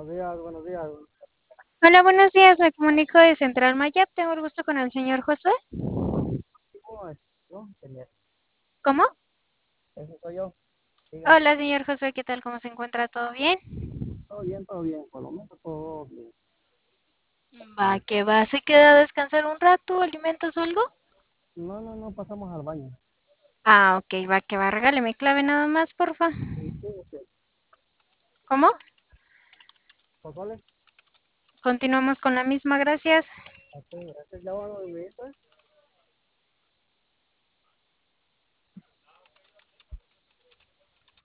días, buenos días. Hola, buenos días. Me comunico de Central Mayap. Tengo el gusto con el señor Josué. ¿Cómo es? ¿No? Genial. ¿Cómo? Ese soy yo. Diga, Hola, señor Josué. ¿Qué tal? ¿Cómo se encuentra? ¿Todo bien? todo bien, por lo menos todo bien. Va, que va. ¿Se queda a descansar un rato? ¿Alimentos o algo? No, pasamos al baño. Ah, ok. Va, que va. Regáleme clave nada más, porfa. Sí, sí, sí. ¿Cómo? ¿Por cuál es? Continuamos con la misma, gracias. Ok, gracias. Ya bueno, mi hija.